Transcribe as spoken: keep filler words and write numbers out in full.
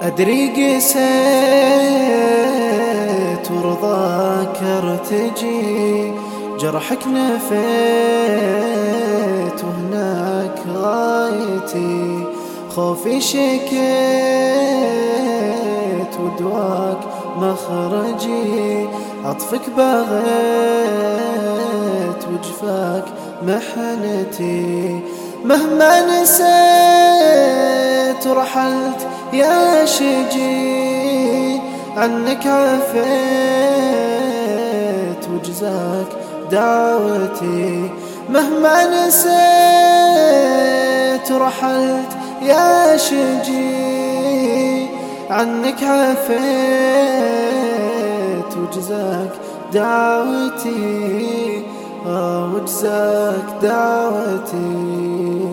أدري قسيت ورضاك ارتجي، جرحك نفيت وهناك غايتي، خوفي شكيت ودواك مخرجي، عطفك بغيت وجفاك محنتي، مهما نسيت ورحلت يا شجي، عنك عفيت وجزاك دعوتي، مهما نسيت ورحلت يا شجي، عنك عفيت وجزاك دعوتي، آه وجزاك دعوتي.